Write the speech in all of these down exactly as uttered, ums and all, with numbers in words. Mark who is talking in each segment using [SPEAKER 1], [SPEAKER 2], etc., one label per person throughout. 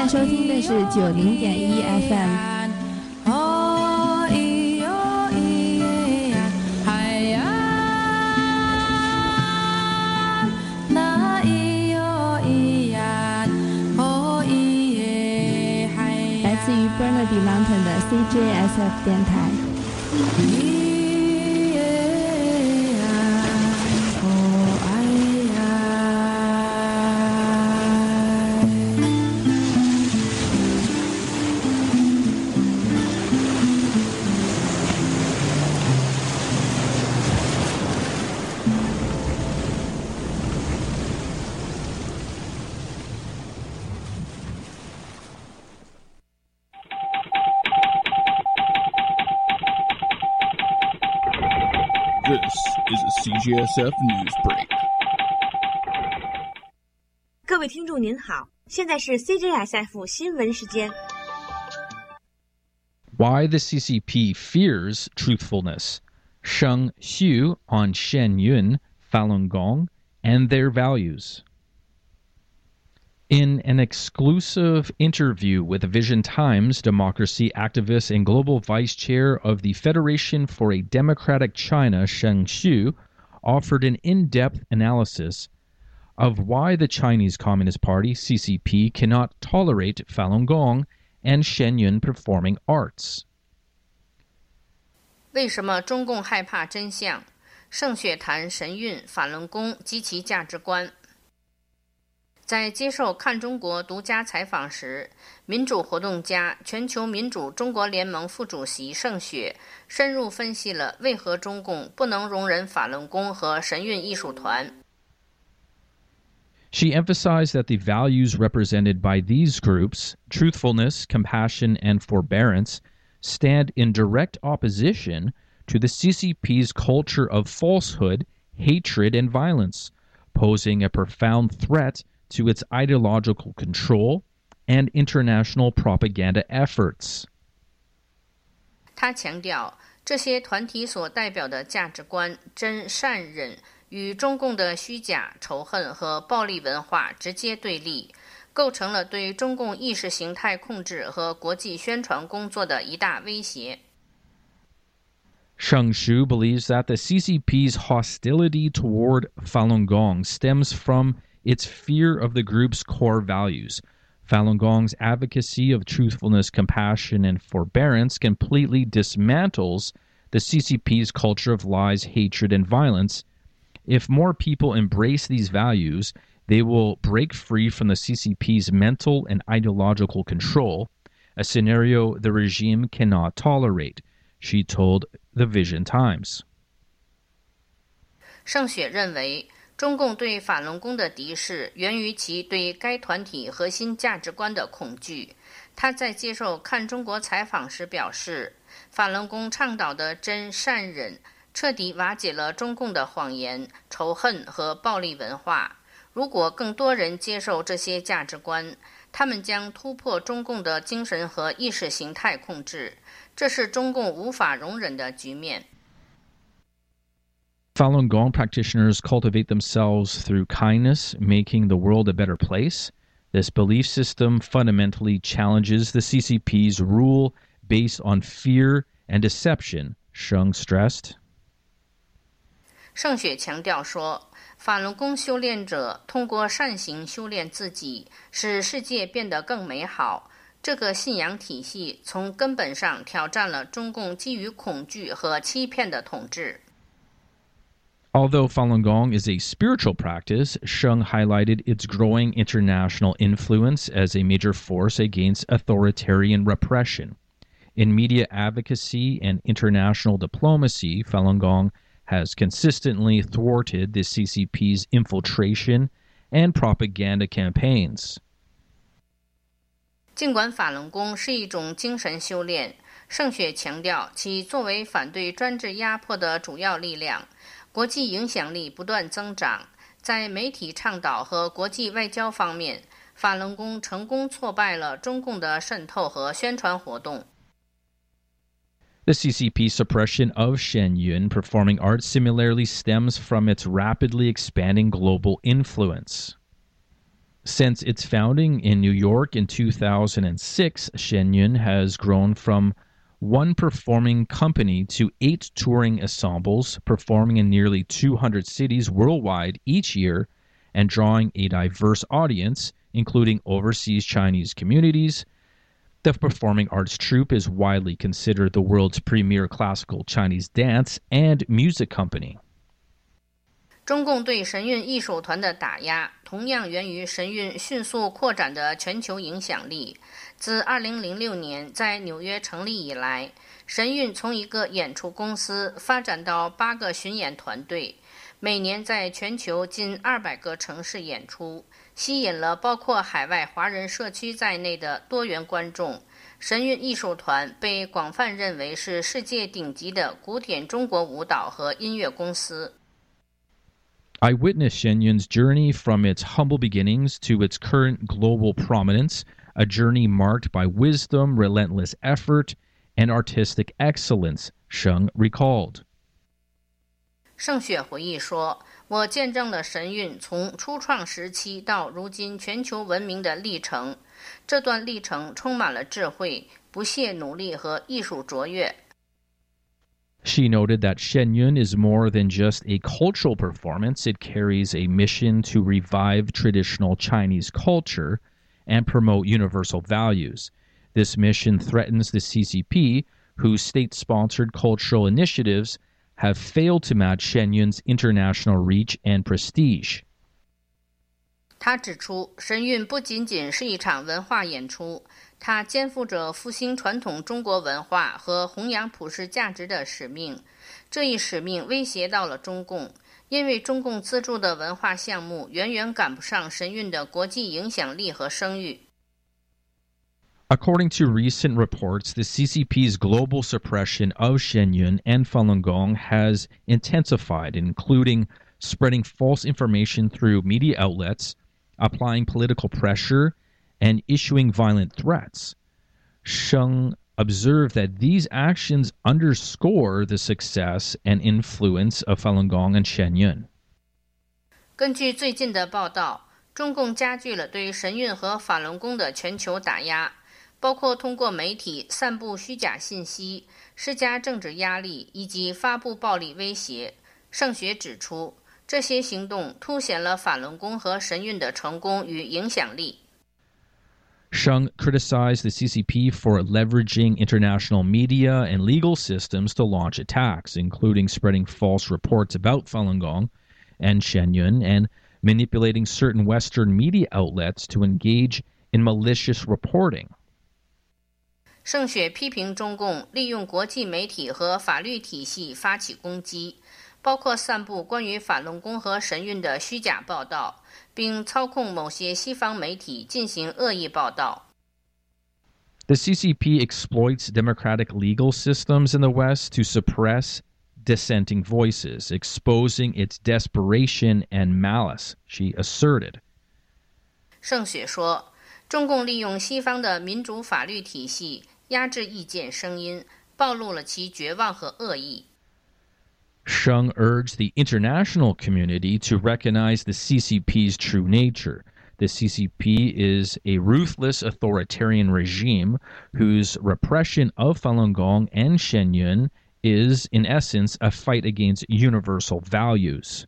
[SPEAKER 1] 在收听的是九零点一 F M。自于 Burnaby Mountain 的 C J S F 电台。
[SPEAKER 2] C J S F News Break。
[SPEAKER 3] 各位听众您好，现在是 C J S F 新闻时间。
[SPEAKER 4] Why the C C P fears truthfulness. Sheng Xiu on Shen Yun, Falun Gong, and their values. In an exclusive interview with Vision Times, democracy activist and global vice chair of the Federation for a Democratic China, Sheng Xiu, offered an in-depth analysis of why the Chinese Communist Party, C C P, cannot tolerate Falun Gong and Shenyun performing arts.
[SPEAKER 5] 为什么中共害怕真相？盛雪谈神韵、法轮功及其价值观。在接受看中国独家采访时，民主活动家、全球民主中国联盟副主席盛雪深入分析了为何中共不能容忍法轮功和神韵艺术团。
[SPEAKER 4] She emphasized that the values represented by these groups, truthfulness, compassion, and forbearance, stand in direct opposition to the C C P's culture of falsehood, hatred, and violence, posing a profound threat to its ideological control and international propaganda efforts.
[SPEAKER 5] 他强调，这些团体所代表的价值观真善忍与中共的虚假、仇恨和暴力文化直接对立，构成了对中共意识形态控制和国际宣传工作的一大威胁。
[SPEAKER 4] Sheng Xiu believes that the C C P's hostility toward Falun Gong stems from its fear of the group's core values. Falun Gong's advocacy of truthfulness, compassion, and forbearance completely dismantles the C C P's culture of lies, hatred, and violence. If more people embrace these values, they will break free from the C C P's mental and ideological control, a scenario the regime cannot tolerate, she told the Vision Times.
[SPEAKER 5] 盛雪认为，中共对法轮功的敌视源于其对该团体核心价值观的恐惧。他在接受看中国采访时表示，法轮功倡导的真善忍彻底瓦解了中共的谎言、仇恨和暴力文化。如果更多人接受这些价值观，他们将突破中共的精神和意识形态控制，这是中共无法容忍的局面。
[SPEAKER 4] Falun Gong practitioners cultivate themselves through kindness, making the world a better place. This belief system fundamentally challenges the C C P's rule based on fear and deception, Sheng stressed.
[SPEAKER 5] 盛雪强调说，法轮功修炼者通过善行修炼自己，使世界变得更美好。这个信仰体系从根本上挑战了中共基于恐惧和欺骗的统治。
[SPEAKER 4] Although Falun Gong is a spiritual practice, Sheng highlighted its growing international influence as a major force against authoritarian repression. In media advocacy and international diplomacy, Falun Gong has consistently thwarted the C C P's infiltration and propaganda campaigns.
[SPEAKER 5] 尽管法轮功是一种精神修炼，盛雪强调其作为反对专制压迫的主要力量，国际影响力不断增长。在媒体倡导和国际外交方面，法轮功成功挫败了中共的渗透和宣传活动。
[SPEAKER 4] The C C P suppression of Shenyun performing arts similarly stems from its rapidly expanding global influence. Since its founding in New York in two thousand six, Shenyun has grown from one performing company to eight touring ensembles, performing in nearly two hundred cities worldwide each year and drawing a diverse audience, including overseas Chinese communities. The performing arts troupe is widely considered the world's premier classical Chinese dance and music company.
[SPEAKER 5] 中共对神韵艺术团的打压同样源于神韵迅速扩展的全球影响力。自二零零六年在纽约成立以来，神韵从一个演出公司发展到八个巡演团队，每年在全球近二百个城市演出，吸引了包括海外华人社区在内的多元观众。神韵艺术团被广泛认为是世界顶级的古典中国舞蹈和音乐公司。
[SPEAKER 4] I witnessed Shenyun's journey from its humble beginnings to its current global prominence, a journey marked by wisdom, relentless effort, and artistic excellence, Sheng recalled.
[SPEAKER 5] 盛雪回忆说，我见证了神韵从初创时期到如今全球闻名的历程，这段历程充满了智慧、不懈努力和艺术卓越。
[SPEAKER 4] She noted that Shenyun is more than just a cultural performance. It carries a mission to revive traditional Chinese culture and promote universal values. This mission threatens the C C P, whose state-sponsored cultural initiatives have failed to match Shenyun's international reach and prestige.
[SPEAKER 5] 他指出，神韵不仅仅是一场文化演出，它肩负着复兴传统中国文化和弘扬普世价值的使命。这一使命威胁到了中共，因为中共资助的文化项目远远赶不上神韵的国际影响力和声誉。
[SPEAKER 4] According to recent reports, the C C P's global suppression of Shenyun and Falun Gong has intensified, including spreading false information through media outlets, applying political pressure, and issuing violent threats. Sheng observed that these actions underscore the success and influence of Falun Gong and Shenyun.
[SPEAKER 5] 根据最近的报道，中共加剧了对神韵和法轮功的全球打压，包括通过媒体散布虚假信息、施加政治压力以及发布暴力威胁。盛雪指出，这些行动凸显了法轮功和神韵的成功与影响力。
[SPEAKER 4] Sheng criticized the C C P for leveraging international media and legal systems to launch attacks, including spreading false reports about Falun Gong and Shenyun and manipulating certain Western media outlets to engage in malicious reporting.
[SPEAKER 5] 盛雪批评中共利用国际媒体和法律体系发起攻击，包括散布关于法轮功和神韵的虚假报道，并操控某些西方媒体进行恶意报道。
[SPEAKER 4] The C C P exploits democratic legal systems in the West to suppress dissenting voices, exposing its desperation and malice, she asserted.
[SPEAKER 5] 盛雪说，中共利用西方的民主法律体系压制意见声音，暴露了其绝望和恶意。
[SPEAKER 4] Sheng urged the international community to recognize the C C P's true nature. The C C P is a ruthless authoritarian regime whose repression of Falun Gong and Shenyun is, in essence, a fight against universal values.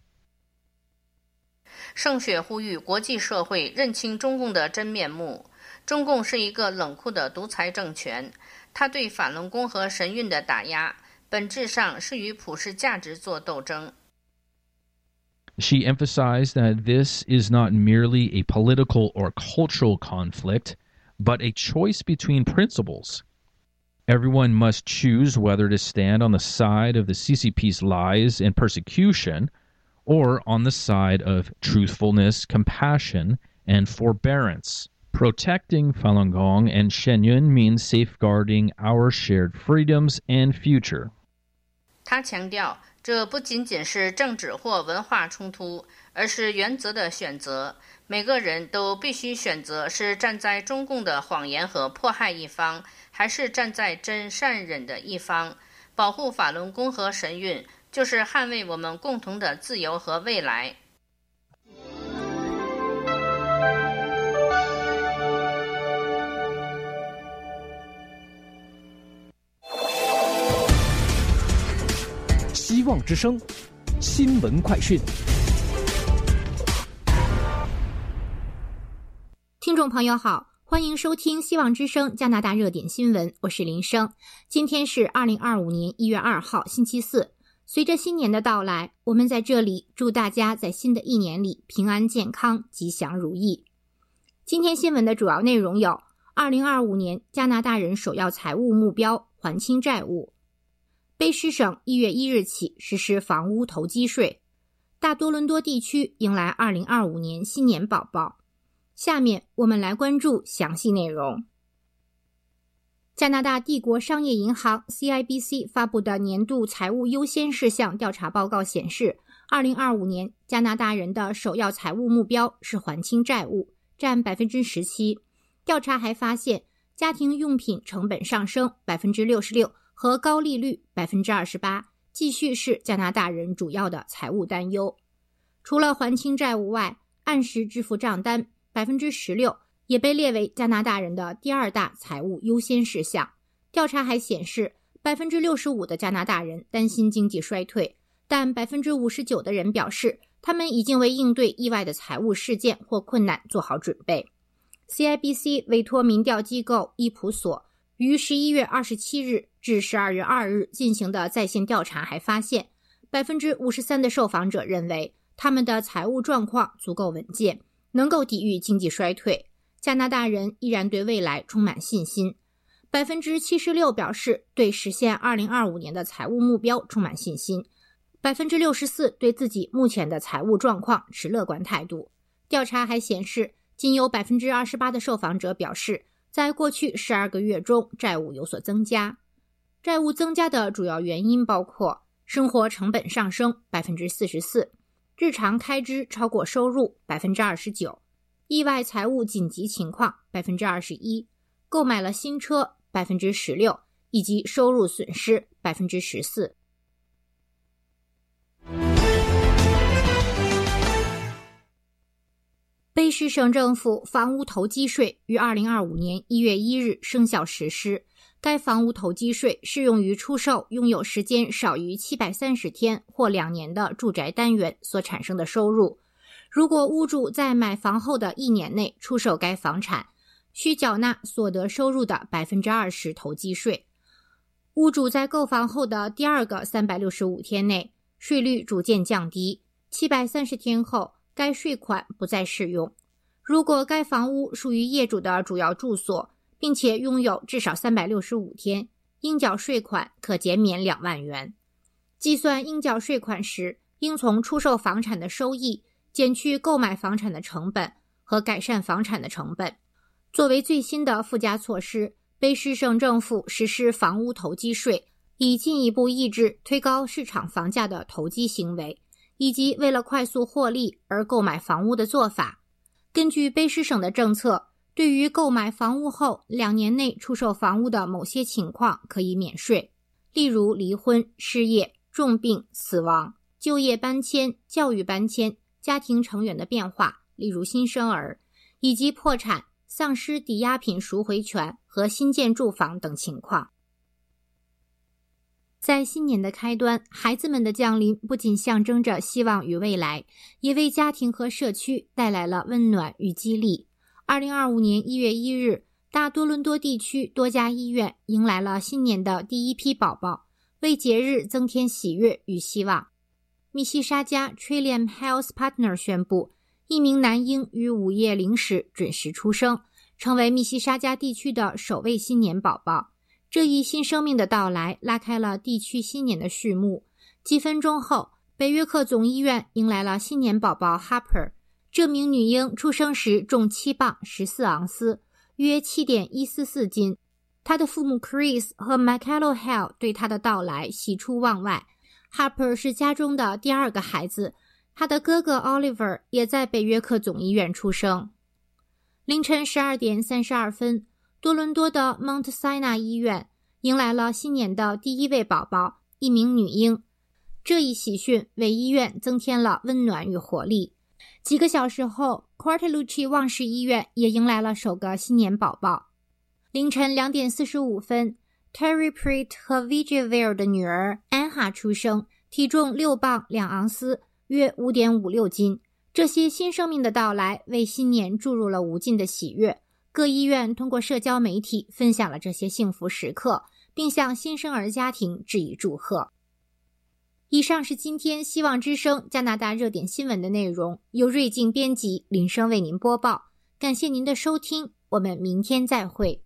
[SPEAKER 5] 盛雪呼吁国际社会认清中共的真面目。中共是一个冷酷的独裁政权，它对法轮功和神韵的打压本质上是与普世价值做斗争。
[SPEAKER 4] She emphasized that this is not merely a political or cultural conflict, but a choice between principles. Everyone must choose whether to stand on the side of the C C P's lies and persecution, or on the side of truthfulness, compassion, and forbearance. Protecting Falun Gong and Shenyun means safeguarding our shared freedoms and future.
[SPEAKER 5] 他强调，这不仅仅是政治或文化冲突，而是原则的选择。每个人都必须选择是站在中共的谎言和迫害一方，还是站在真善忍的一方。保护法轮功和神韵，就是捍卫我们共同的自由和未来。
[SPEAKER 6] 望之声新闻快讯。
[SPEAKER 7] 听众朋友好，欢迎收听希望之声加拿大热点新闻，我是林生。今天是二零二五年一月二号星期四。随着新年的到来，我们在这里祝大家在新的一年里平安健康、吉祥如意。今天新闻的主要内容有：二零二五年加拿大人首要财务目标还清债务；卑诗省一月一日起实施房屋投机税；大多伦多地区迎来二零二五年新年宝宝。下面我们来关注详细内容。加拿大帝国商业银行 C I B C 发布的年度财务优先事项调查报告显示，二零二五年加拿大人的首要财务目标是还清债务，占 百分之十七。 调查还发现，家庭用品成本上升 百分之六十六 和高利率 百分之二十八 继续是加拿大人主要的财务担忧。除了还清债务外，按时支付账单 百分之十六也被列为加拿大人的第二大财务优先事项。调查还显示， 百分之六十五 的加拿大人担心经济衰退，但 百分之五十九 的人表示他们已经为应对意外的财务事件或困难做好准备。 C I B C 委托民调机构伊普索于十一月二十七日至十二月二日进行的在线调查还发现， 百分之五十三 的受访者认为他们的财务状况足够稳健，能够抵御经济衰退。加拿大人依然对未来充满信心， 百分之七十六 表示对实现二零二五年的财务目标充满信心， 百分之六十四 对自己目前的财务状况持乐观态度。调查还显示，仅有 百分之二十八 的受访者表示在过去十二个月中债务有所增加。债务增加的主要原因包括生活成本上升 百分之四十四， 日常开支超过收入 百分之二十九，意外财务紧急情况 百分之二十一， 购买了新车 百分之十六， 以及收入损失 百分之十四。 卑诗省政府房屋投机税于二零二五年一月一日生效实施。该房屋投机税适用于出售拥有时间少于七百三十天或两年的住宅单元所产生的收入。如果屋主在买房后的一年内出售该房产，需缴纳所得收入的 百分之二十 投机税。屋主在购房后的第二个三百六十五天内，税率逐渐降低，七百三十天后该税款不再适用。如果该房屋属于业主的主要住所，并且拥有至少三百六十五天，应缴税款可减免两万元。计算应缴税款时，应从出售房产的收益减去购买房产的成本和改善房产的成本。作为最新的附加措施，卑诗省政府实施房屋投机税，以进一步抑制推高市场房价的投机行为，以及为了快速获利而购买房屋的做法。根据卑诗省的政策，对于购买房屋后两年内出售房屋的某些情况可以免税，例如离婚、失业、重病、死亡、就业搬迁、教育搬迁、家庭成员的变化，例如新生儿，以及破产、丧失抵押品赎回权和新建住房等情况。在新年的开端，孩子们的降临不仅象征着希望与未来，也为家庭和社区带来了温暖与激励。二零二五年一月一日，大多伦多地区多家医院迎来了新年的第一批宝宝，为节日增添喜悦与希望。密西沙加 Trillium Health Partner 宣布，一名男婴于午夜零时准时出生，成为密西沙加地区的首位新年宝宝。这一新生命的到来拉开了地区新年的序幕。几分钟后，北约克总医院迎来了新年宝宝 Harper。 这名女婴出生时重七磅十四盎司，约 七点一四四斤。她的父母 Chris 和 Michael Hale 对她的到来喜出望外。 Harper 是家中的第二个孩子，他的哥哥 Oliver 也在北约克总医院出生。凌晨十二点三十二分，多伦多的 Mount Sinai 医院迎来了新年的第一位宝宝，一名女婴。这一喜讯为医院增添了温暖与活力。几个小时后， Cortellucci 旺氏医院也迎来了首个新年宝宝。凌晨两点四十五分， Terry Prit 和 Vigivale 的女儿 Anha 出生， 体重六磅两盎司，约 五点五六斤。这些新生命的到来为新年注入了无尽的喜悦。各医院通过社交媒体分享了这些幸福时刻，并向新生儿家庭致以祝贺。以上是今天希望之声加拿大热点新闻的内容，由瑞静编辑，林生为您播报。感谢您的收听，我们明天再会。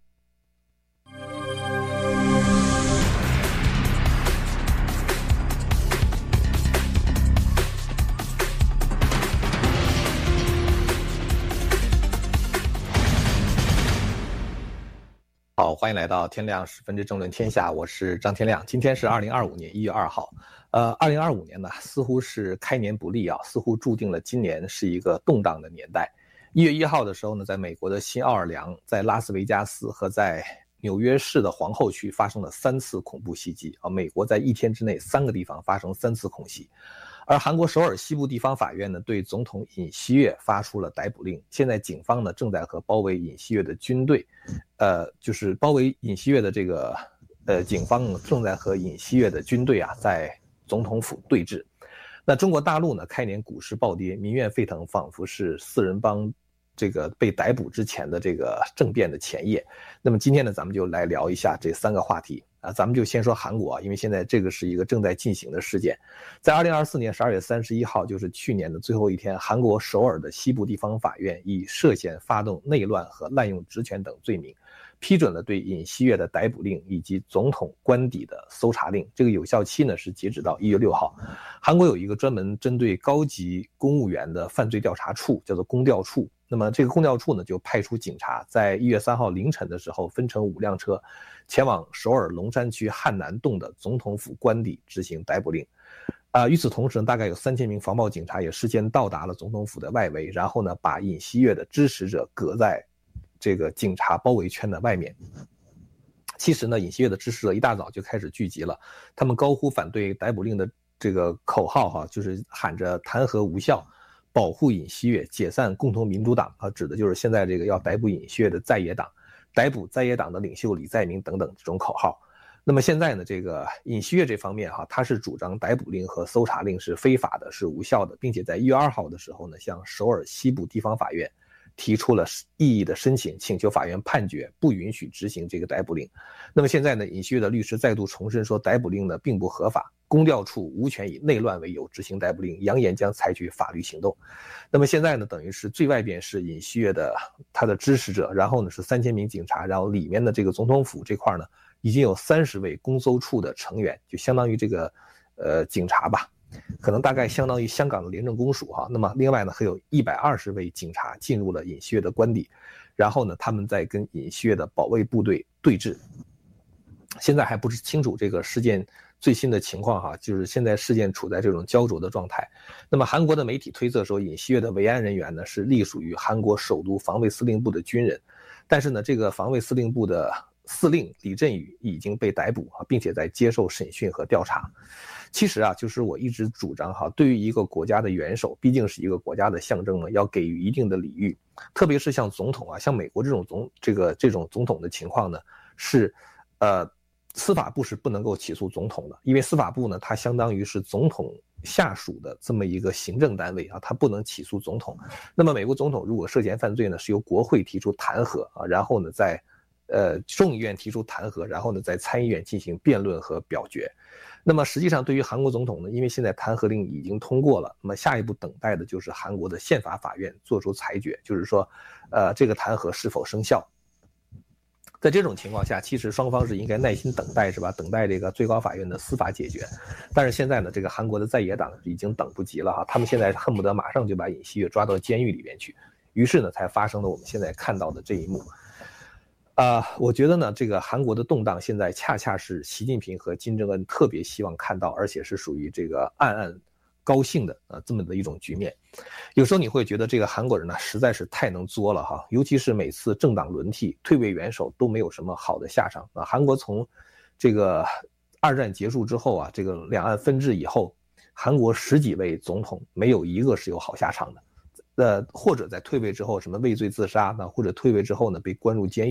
[SPEAKER 8] 好，欢迎来到天亮十分之政论天下，我是张天亮。今天是二零二五年一月二号，呃，二零二五年呢，似乎是开年不利啊，似乎注定了今年是一个动荡的年代。一月一号的时候呢，在美国的新奥尔良、在拉斯维加斯和在纽约市的皇后区发生了三次恐怖袭击啊，美国在一天之内三个地方发生三次恐袭。而韩国首尔西部地方法院呢，对总统尹锡悦发出了逮捕令。现在警方呢正在和包围尹锡悦的军队，呃，就是包围尹锡悦的这个，呃，警方正在和尹锡悦的军队啊，在总统府对峙。那中国大陆呢，开年股市暴跌，民怨沸腾，仿佛是四人帮这个被逮捕之前的这个政变的前夜。那么今天呢，咱们就来聊一下这三个话题。啊，咱们就先说韩国啊，因为现在这个是一个正在进行的事件。在二零二四年十二月三十一号，就是去年的最后一天，韩国首尔的西部地方法院以涉嫌发动内乱和滥用职权等罪名，批准了对尹锡悦的逮捕令以及总统官邸的搜查令。这个有效期呢是截止到一月六号。韩国有一个专门针对高级公务员的犯罪调查处，叫做公调处。那么这个公调处呢，就派出警察，在一月三号凌晨的时候，分成五辆车，前往首尔龙山区汉南洞的总统府官邸执行逮捕令。啊、呃，与此同时呢，大概有三千名防暴警察也事先到达了总统府的外围，然后呢，把尹锡悦的支持者隔在这个警察包围圈的外面。其实呢，尹锡悦的支持者一大早就开始聚集了，他们高呼反对逮捕令的这个口号哈，就是喊着弹劾无效，保护尹锡悦，解散共同民主党啊，指的就是现在这个要逮捕尹锡悦的在野党，逮捕在野党的领袖李在明等等这种口号。那么现在呢，这个尹锡悦这方面哈，他是主张逮捕令和搜查令是非法的，是无效的，并且在一月二号的时候呢，向首尔西部地方法院提出了异议的申请，请求法院判决不允许执行这个逮捕令。那么现在呢，尹锡悦的律师再度重申说，逮捕令呢并不合法，公调处无权以内乱为由执行逮捕令，扬言将采取法律行动。那么现在呢，等于是最外边是尹锡悦的他的支持者，然后呢是三千名警察，然后里面的这个总统府这块呢，已经有三十位公搜处的成员，就相当于这个呃警察吧。可能大概相当于香港的廉政公署哈，那么另外呢，还有一百二十位警察进入了尹锡悦的官邸，然后呢，他们在跟尹锡悦的保卫部队对峙。现在还不是清楚这个事件最新的情况哈，就是现在事件处在这种焦灼的状态。那么韩国的媒体推测说，尹锡悦的维安人员呢是隶属于韩国首都防卫司令部的军人，但是呢，这个防卫司令部的司令李振宇已经被逮捕啊，并且在接受审讯和调查。其实啊，就是我一直主张哈，对于一个国家的元首，毕竟是一个国家的象征呢，要给予一定的礼遇。特别是像总统啊，像美国这种总这个这种总统的情况呢，是呃司法部是不能够起诉总统的，因为司法部呢，它相当于是总统下属的这么一个行政单位啊，它不能起诉总统。那么美国总统如果涉嫌犯罪呢，是由国会提出弹劾啊，然后呢在呃众议院提出弹劾，然后呢在参议院进行辩论和表决。那么实际上对于韩国总统呢，因为现在弹劾令已经通过了，那么下一步等待的就是韩国的宪法法院做出裁决，就是说呃这个弹劾是否生效。在这种情况下，其实双方是应该耐心等待，是吧？等待这个最高法院的司法解决。但是现在呢，这个韩国的在野党已经等不及了哈，他们现在恨不得马上就把尹锡悦抓到监狱里边去，于是呢，才发生了我们现在看到的这一幕。啊、呃，我觉得呢，这个韩国的动荡现在恰恰是习近平和金正恩特别希望看到，而且是属于这个暗暗高兴的啊、呃、这么的一种局面。有时候你会觉得这个韩国人呢实在是太能作了哈，尤其是每次政党轮替，退位元首都没有什么好的下场啊。韩国从这个二战结束之后啊，这个两岸分治以后，韩国十几位总统没有一个是有好下场的。呃，或者在退位之后什么畏罪自杀呢，或者退位之后呢被关入监狱，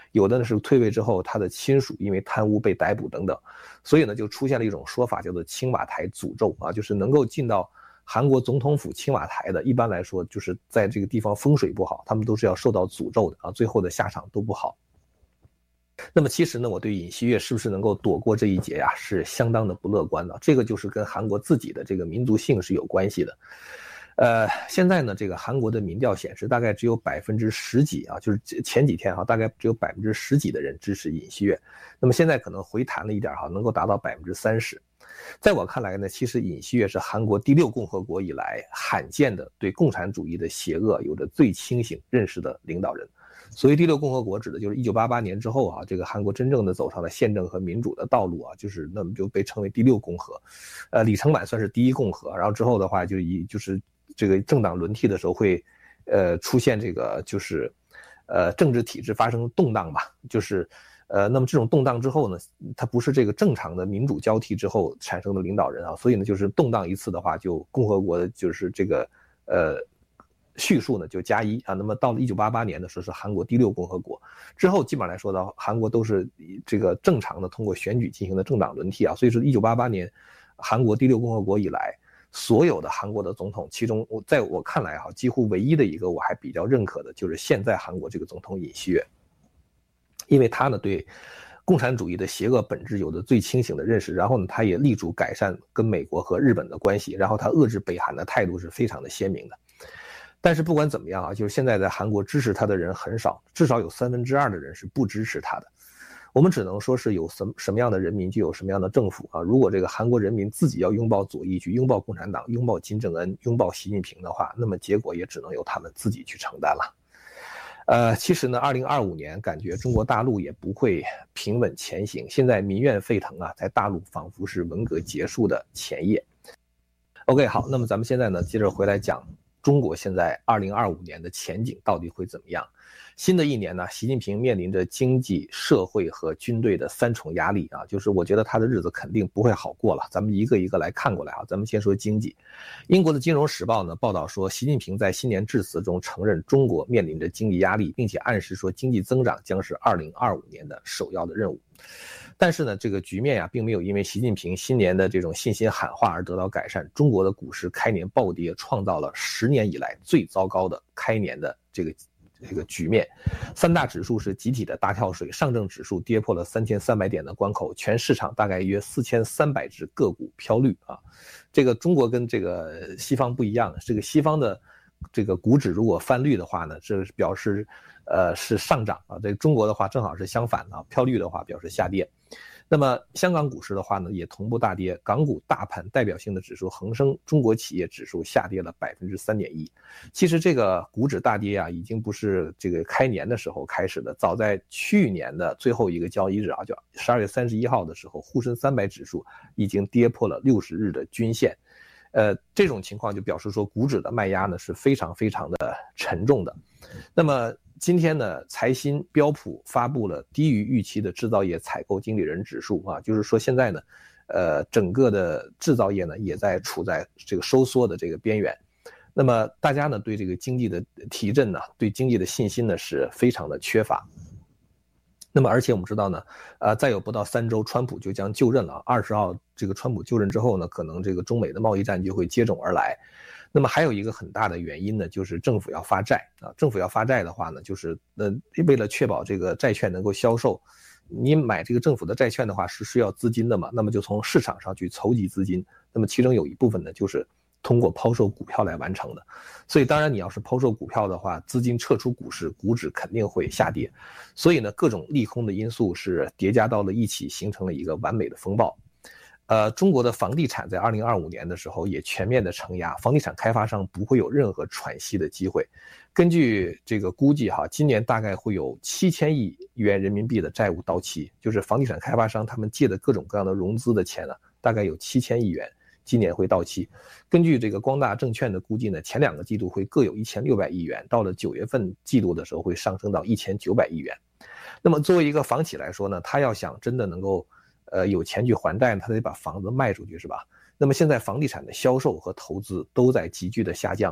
[SPEAKER 8] 有的呢是退位之后他的亲属因为贪污被逮捕等等，所以呢就出现了一种说法叫做青瓦台诅咒啊，就是能够进到韩国总统府青瓦台的，一般来说就是在这个地方风水不好，他们都是要受到诅咒的啊，最后的下场都不好。那么其实呢，我对尹锡悦是不是能够躲过这一劫呀，是相当的不乐观的。这个就是跟韩国自己的这个民族性是有关系的。呃，现在呢，这个韩国的民调显示，大概只有百分之十几啊，就是前几天哈，大概只有百分之十几的人支持尹锡悦。那么现在可能回弹了一点哈，能够达到百分之三十。在我看来呢，其实尹锡悦是韩国第六共和国以来罕见的对共产主义的邪恶有着最清醒认识的领导人。所谓第六共和国指的就是一九八八年之后啊，这个韩国真正的走上了宪政和民主的道路啊，就是那么就被称为第六共和。呃，李承晚算是第一共和，然后之后的话就以就是这个政党轮替的时候会呃出现这个就是呃政治体制发生动荡吧，就是呃那么这种动荡之后呢，它不是这个正常的民主交替之后产生的领导人啊，所以呢就是动荡一次的话，就共和国的就是这个呃。叙述呢就加一啊，那么到了一九八八年的时候是韩国第六共和国之后，基本上来说呢，韩国都是这个正常的通过选举进行的政党轮替啊，所以说一九八八年韩国第六共和国以来，所有的韩国的总统，其中我在我看来哈，几乎唯一的一个我还比较认可的就是现在韩国这个总统尹锡悦，因为他呢对共产主义的邪恶本质有着最清醒的认识，然后呢他也力主改善跟美国和日本的关系，然后他遏制北韩的态度是非常的鲜明的。但是不管怎么样啊，就是现在在韩国支持他的人很少，至少有三分之二的人是不支持他的。我们只能说是有什么什么样的人民就有什么样的政府啊。如果这个韩国人民自己要拥抱左翼，去拥抱共产党，拥抱金正恩，拥抱习近平的话，那么结果也只能由他们自己去承担了。呃，其实呢，二零二五年感觉中国大陆也不会平稳前行，现在民怨沸腾啊，在大陆仿佛是文革结束的前夜。OK， 好，那么咱们现在呢，接着回来讲。中国现在二零二五年的前景到底会怎么样？新的一年呢，习近平面临着经济、社会和军队的三重压力啊，就是我觉得他的日子肯定不会好过了。咱们一个一个来看过来啊，咱们先说经济。英国的《金融时报》呢报道说，习近平在新年致辞中承认中国面临着经济压力，并且暗示说经济增长将是二零二五年的首要的任务。但是呢，这个局面呀、啊，并没有因为习近平新年的这种信心喊话而得到改善。中国的股市开年暴跌，创造了十年以来最糟糕的开年的这个这个局面。三大指数是集体的大跳水，上证指数跌破了三千三百点的关口，全市场大概约四千三百只个股飘绿啊。这个中国跟这个西方不一样，这个西方的这个股指如果翻绿的话呢，这表示呃是上涨啊。这个中国的话正好是相反的，飘绿的话表示下跌。那么香港股市的话呢，也同步大跌，港股大盘代表性的指数恒生中国企业指数下跌了 百分之三点一。 其实这个股指大跌啊，已经不是这个开年的时候开始的，早在去年的最后一个交易日啊，就十二月三十一号的时候，沪深三百指数已经跌破了六十日的均线。呃，这种情况就表示说股指的卖压呢是非常非常的沉重的。那么今天呢，财新标普发布了低于预期的制造业采购经理人指数啊，就是说现在呢，呃，整个的制造业呢也在处在这个收缩的这个边缘。那么大家呢对这个经济的提振呢，对经济的信心呢是非常的缺乏。那么而且我们知道呢，呃，再有不到三周，川普就将就任了。二十号这个川普就任之后呢，可能这个中美的贸易战就会接踵而来。那么还有一个很大的原因呢，就是政府要发债啊。政府要发债的话呢，就是呃为了确保这个债券能够销售，你买这个政府的债券的话是需要资金的嘛，那么就从市场上去筹集资金。那么其中有一部分呢，就是通过抛售股票来完成的。所以当然你要是抛售股票的话，资金撤出股市，股指肯定会下跌。所以呢，各种利空的因素是叠加到了一起，形成了一个完美的风暴。呃，中国的房地产在二零二五年的时候也全面的承压，房地产开发商不会有任何喘息的机会。根据这个估计哈，今年大概会有七千亿元人民币的债务到期，就是房地产开发商他们借的各种各样的融资的钱呢，大概有七千亿元，今年会到期。根据这个光大证券的估计呢，前两个季度会各有一千六百亿元，到了九月份季度的时候会上升到一千九百亿元。那么作为一个房企来说呢，他要想真的能够呃，有钱去还贷，他得把房子卖出去，是吧？那么现在房地产的销售和投资都在急剧的下降，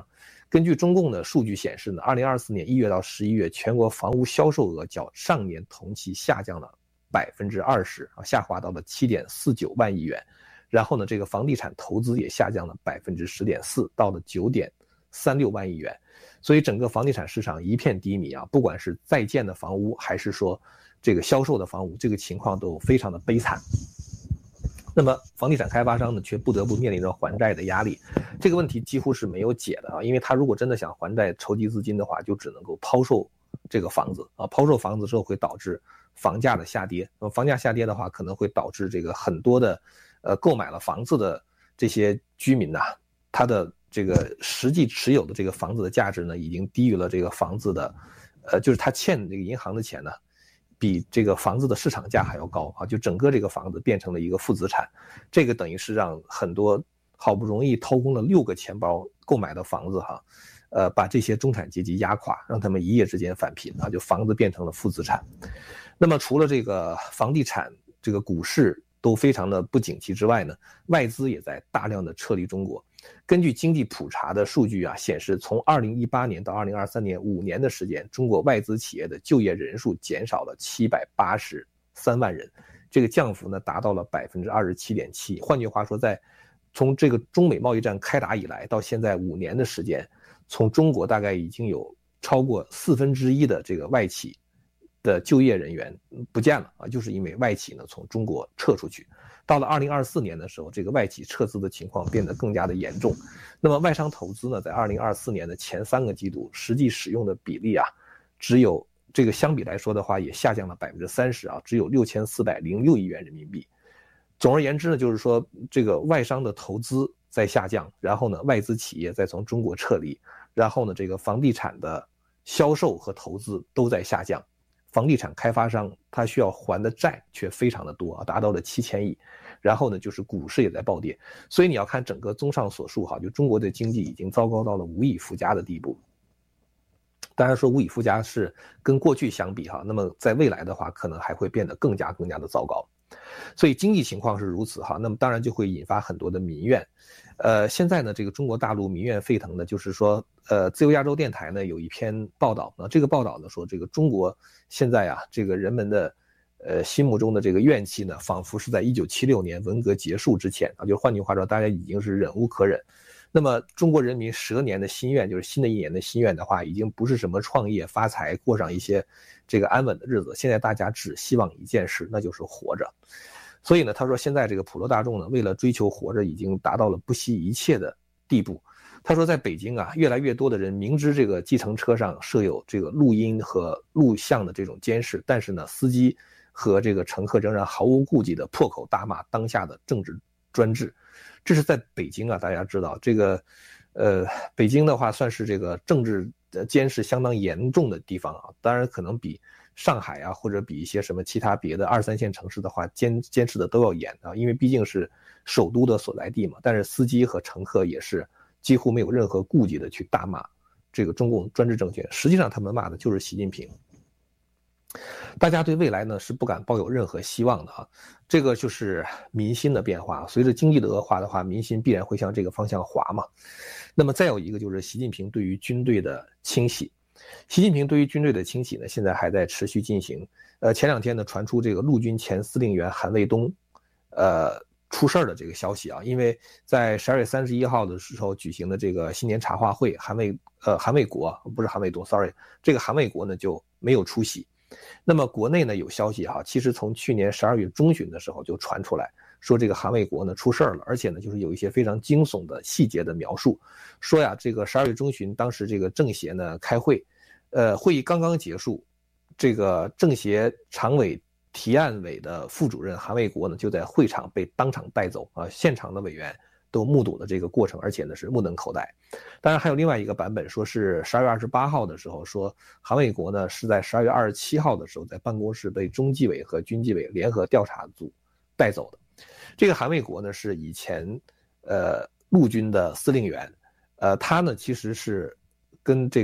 [SPEAKER 8] 根据中共的数据显示呢，二零二四年一月到十一月，全国房屋销售额较上年同期下降了百分之二十啊，下滑到了七点四九万亿元。然后呢，这个房地产投资也下降了百分之十点四，到了九点三六万亿元。所以整个房地产市场一片低迷啊，不管是在建的房屋，还是说这个销售的房屋，这个情况都非常的悲惨。那么房地产开发商呢，却不得不面临着还债的压力，这个问题几乎是没有解的啊，因为他如果真的想还债筹集资金的话，就只能够抛售这个房子啊，抛售房子之后会导致房价的下跌，那么房价下跌的话，可能会导致这个很多的呃购买了房子的这些居民呐、啊，他的这个实际持有的这个房子的价值呢，已经低于了这个房子的，呃，就是他欠这个银行的钱呢，比这个房子的市场价还要高啊，就整个这个房子变成了一个负资产，这个等于是让很多好不容易掏空了六个钱包购买的房子哈，呃，把这些中产阶级压垮，让他们一夜之间返贫啊，就房子变成了负资产。那么除了这个房地产、这个股市都非常的不景气之外呢，外资也在大量的撤离中国。根据经济普查的数据啊，显示从二零一八年到二零二三年五年的时间，中国外资企业的就业人数减少了七百八十三万人，这个降幅呢达到了百分之二十七点七。换句话说，在从这个中美贸易战开打以来到现在五年的时间，从中国大概已经有超过四分之一的这个外企的就业人员不见了啊，就是因为外企呢从中国撤出去。到了二零二四年的时候，这个外企撤资的情况变得更加的严重。那么外商投资呢，在二零二四年的前三个季度，实际使用的比例啊，只有这个相比来说的话，也下降了百分之三十啊，只有六千四百零六亿元人民币。总而言之呢，就是说这个外商的投资在下降，然后呢，外资企业在从中国撤离，然后呢，这个房地产的销售和投资都在下降。房地产开发商他需要还的债却非常的多啊，达到了七千亿，然后呢就是股市也在暴跌，所以你要看整个综上所述哈，就中国的经济已经糟糕到了无以复加的地步。当然说无以复加是跟过去相比哈，那么在未来的话可能还会变得更加更加的糟糕。所以经济情况是如此哈，那么当然就会引发很多的民怨。呃，现在呢，这个中国大陆民怨沸腾的，就是说，呃，自由亚洲电台呢有一篇报道呢，这个报道呢说，这个中国现在啊，这个人们的，呃，心目中的这个怨气呢，仿佛是在一九七六年文革结束之前啊，就换句话说，大家已经是忍无可忍。那么中国人民蛇年的心愿，就是新的一年的心愿的话，已经不是什么创业发财，过上一些这个安稳的日子，现在大家只希望一件事，那就是活着。所以呢，他说现在这个普罗大众呢，为了追求活着，已经达到了不惜一切的地步。他说在北京啊，越来越多的人明知这个计程车上设有这个录音和录像的这种监视，但是呢，司机和这个乘客仍然毫无顾忌的破口大骂当下的政治专制。这是在北京啊，大家知道这个，呃，北京的话算是这个政治监视相当严重的地方啊，当然可能比上海啊，或者比一些什么其他别的二三线城市的话，监监视的都要严啊，因为毕竟是首都的所在地嘛。但是司机和乘客也是几乎没有任何顾忌的去大骂这个中共专制政权，实际上他们骂的就是习近平。大家对未来呢是不敢抱有任何希望的啊，这个就是民心的变化。随着经济的恶化的话，民心必然会向这个方向滑嘛。那么再有一个就是习近平对于军队的清洗。习近平对于军队的清洗呢，现在还在持续进行。呃，前两天呢传出这个陆军前司令员韩卫东，呃出事儿的这个消息啊，因为在十二月三十一号的时候举行的这个新年茶话会，韩卫呃韩卫国不是韩卫东 ，sorry， 这个韩卫国呢就没有出席。那么国内呢有消息哈，其实从去年十二月中旬的时候就传出来，说这个韩卫国呢出事儿了，而且呢就是有一些非常惊悚的细节的描述，说呀这个十二月中旬，当时这个政协呢开会，呃会议刚刚结束，这个政协常委提案委的副主任韩卫国呢就在会场被当场带走啊，现场的委员都目睹了这个过程，而且呢是目瞪口呆。当然还有另外一个版本，说是十二月二十八号的时候，说韩卫国呢是在十二月二十七号的时候在办公室被中纪委和军纪委联合调查组带走的。这个韩卫国呢是以前呃陆军的司令员，呃他呢其实是跟这